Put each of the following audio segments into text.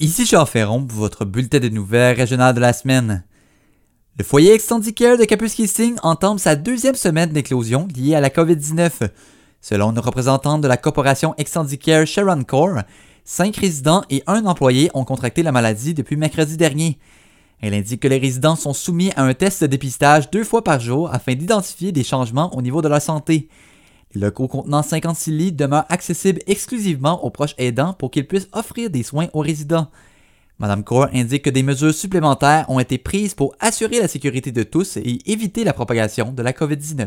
Ici Charles Ferron pour votre bulletin des nouvelles régionales de la semaine. Le foyer Extendicare de Kapuskasing entame sa deuxième semaine d'éclosion liée à la COVID-19. Selon une représentante de la corporation Extendicare Sharon Core, 5 résidents et 1 employé ont contracté la maladie depuis mercredi dernier. Elle indique que les résidents sont soumis à un test de dépistage 2 fois par jour afin d'identifier des changements au niveau de leur santé. Les locaux contenant 56 lits demeurent accessibles exclusivement aux proches aidants pour qu'ils puissent offrir des soins aux résidents. Mme Core indique que des mesures supplémentaires ont été prises pour assurer la sécurité de tous et éviter la propagation de la COVID-19.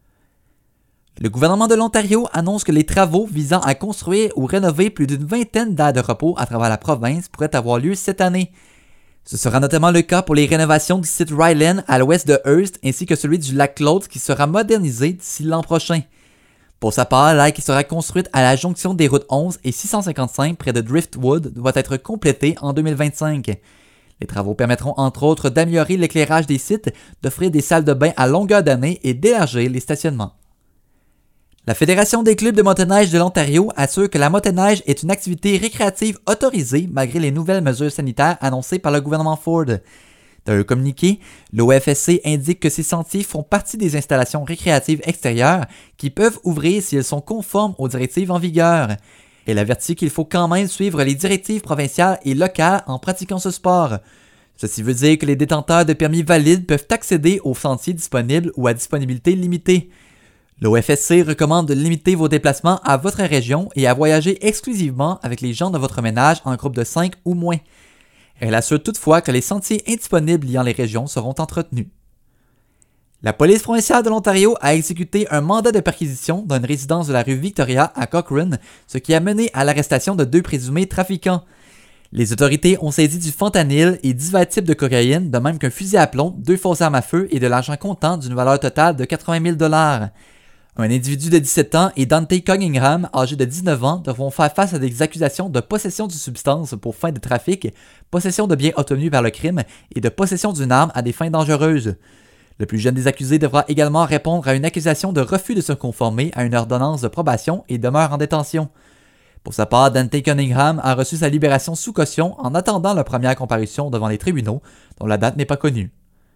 Le gouvernement de l'Ontario annonce que les travaux visant à construire ou rénover plus d'une vingtaine d'aires de repos à travers la province pourraient avoir lieu cette année. Ce sera notamment le cas pour les rénovations du site Ryland à l'ouest de Hearst ainsi que celui du lac Claude qui sera modernisé d'ici l'an prochain. Pour sa part, l'aire qui sera construite à la jonction des routes 11 et 655 près de Driftwood doit être complétée en 2025. Les travaux permettront entre autres d'améliorer l'éclairage des sites, d'offrir des salles de bain à longueur d'année et d'élargir les stationnements. La Fédération des clubs de motoneige de l'Ontario assure que la motoneige est une activité récréative autorisée malgré les nouvelles mesures sanitaires annoncées par le gouvernement Ford. Dans un communiqué, l'OFSC indique que ces sentiers font partie des installations récréatives extérieures qui peuvent ouvrir si elles sont conformes aux directives en vigueur. Elle avertit qu'il faut quand même suivre les directives provinciales et locales en pratiquant ce sport. Ceci veut dire que les détenteurs de permis valides peuvent accéder aux sentiers disponibles ou à disponibilité limitée. L'OFSC recommande de limiter vos déplacements à votre région et à voyager exclusivement avec les gens de votre ménage en groupe de 5 ou moins. Elle assure toutefois que les sentiers indisponibles liant les régions seront entretenus. La police provinciale de l'Ontario a exécuté un mandat de perquisition dans une résidence de la rue Victoria à Cochrane, ce qui a mené à l'arrestation de 2 présumés trafiquants. Les autorités ont saisi du fentanyl et divers types de cocaïne, de même qu'un fusil à plomb, 2 fausses armes à feu et de l'argent comptant d'une valeur totale de 80 000 $. Un individu de 17 ans et Dante Cunningham, âgé de 19 ans, devront faire face à des accusations de possession d'une substance pour fin de trafic, possession de biens obtenus par le crime et de possession d'une arme à des fins dangereuses. Le plus jeune des accusés devra également répondre à une accusation de refus de se conformer à une ordonnance de probation et demeure en détention. Pour sa part, Dante Cunningham a reçu sa libération sous caution en attendant la première comparution devant les tribunaux, dont la date n'est pas connue.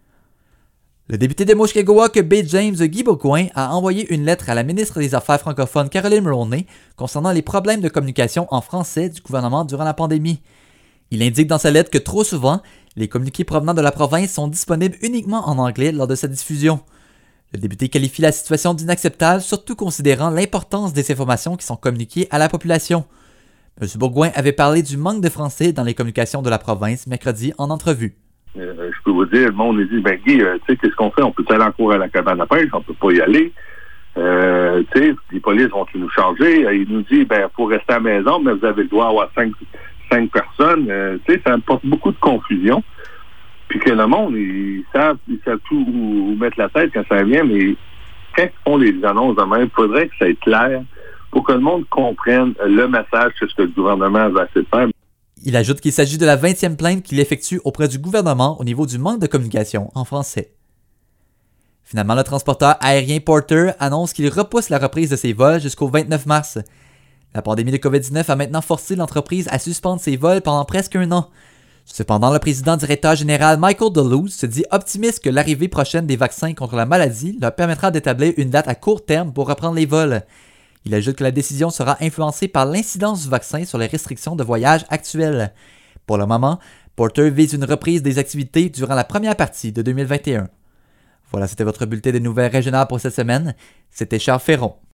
Le député de Mushkegowuk, B. James Guy Bourgoin, a envoyé une lettre à la ministre des Affaires francophones Caroline Mulroney concernant les problèmes de communication en français du gouvernement durant la pandémie. Il indique dans sa lettre que trop souvent, les communiqués provenant de la province sont disponibles uniquement en anglais lors de sa diffusion. Le député qualifie la situation d'inacceptable, surtout considérant l'importance des informations qui sont communiquées à la population. M. Bourgoin avait parlé du manque de français dans les communications de la province mercredi en entrevue. Je peux vous dire, le monde nous dit, Guy, tu sais, qu'est-ce qu'on fait? On peut aller en cours à la cabane à pêche, on peut pas y aller. Tu sais, les polices vont-ils nous charger? Il nous dit, faut rester à la maison, mais vous avez le droit d'avoir 5 personnes. Tu sais, ça apporte beaucoup de confusion. Puis que le monde, ils savent tout où mettre la tête quand ça vient, mais quand ils font les annonces de même, il faudrait que ça soit clair pour que le monde comprenne le message que ce que le gouvernement va essayer de faire. Il ajoute qu'il s'agit de la 20e plainte qu'il effectue auprès du gouvernement au niveau du manque de communication en français. Finalement, le transporteur aérien Porter annonce qu'il repousse la reprise de ses vols jusqu'au 29 mars. La pandémie de COVID-19 a maintenant forcé l'entreprise à suspendre ses vols pendant presque 1 an. Cependant, le président-directeur général Michael Deluce se dit optimiste que l'arrivée prochaine des vaccins contre la maladie leur permettra d'établir une date à court terme pour reprendre les vols. Il ajoute que la décision sera influencée par l'incidence du vaccin sur les restrictions de voyage actuelles. Pour le moment, Porter vise une reprise des activités durant la première partie de 2021. Voilà, c'était votre bulletin de nouvelles régionales pour cette semaine. C'était Charles Ferron.